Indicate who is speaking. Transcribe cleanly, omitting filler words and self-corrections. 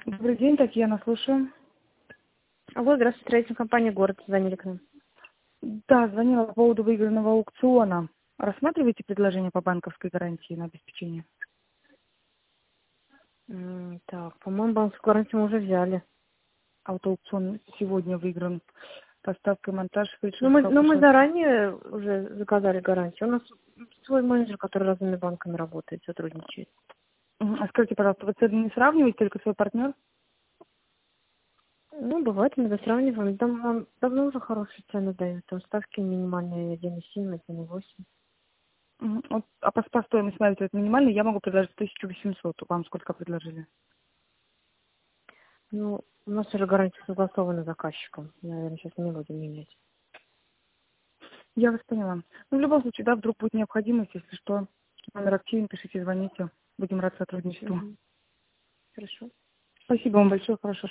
Speaker 1: Добрый день, Татьяна, слушаю.
Speaker 2: Алло, здравствуйте, строительная компания «Город», звонили к нам.
Speaker 1: Да, звонила по поводу выигранного аукциона. Рассматриваете предложение по банковской гарантии на обеспечение?
Speaker 2: Так, по-моему, банковскую гарантию мы уже взяли.
Speaker 1: Аутоаукцион сегодня выигран. Поставка и монтаж
Speaker 2: Но
Speaker 1: фельдшерского
Speaker 2: мы
Speaker 1: пушка.
Speaker 2: заранее уже заказали гарантию. У нас свой менеджер, который разными банками работает, сотрудничает.
Speaker 1: А скажите, пожалуйста, вы цены не сравниваете, только свой партнер?
Speaker 2: Ну, бывает, иногда сравниваем. Там нам давно уже хорошие цены дают. Там ставки минимальные 1,7, 1,8.
Speaker 1: Вот, а по стоимости, смотрите, это минимальный, я могу предложить 1800. Вам сколько предложили?
Speaker 2: Ну, у нас уже гарантия согласована с заказчиком. Наверное, сейчас не будем менять.
Speaker 1: Я вас поняла. Ну, в любом случае, да, вдруг будет необходимость, если что, номер активен, пишите, звоните. Будем рады сотрудничеству.
Speaker 2: Хорошо.
Speaker 1: Спасибо вам большое, хорошего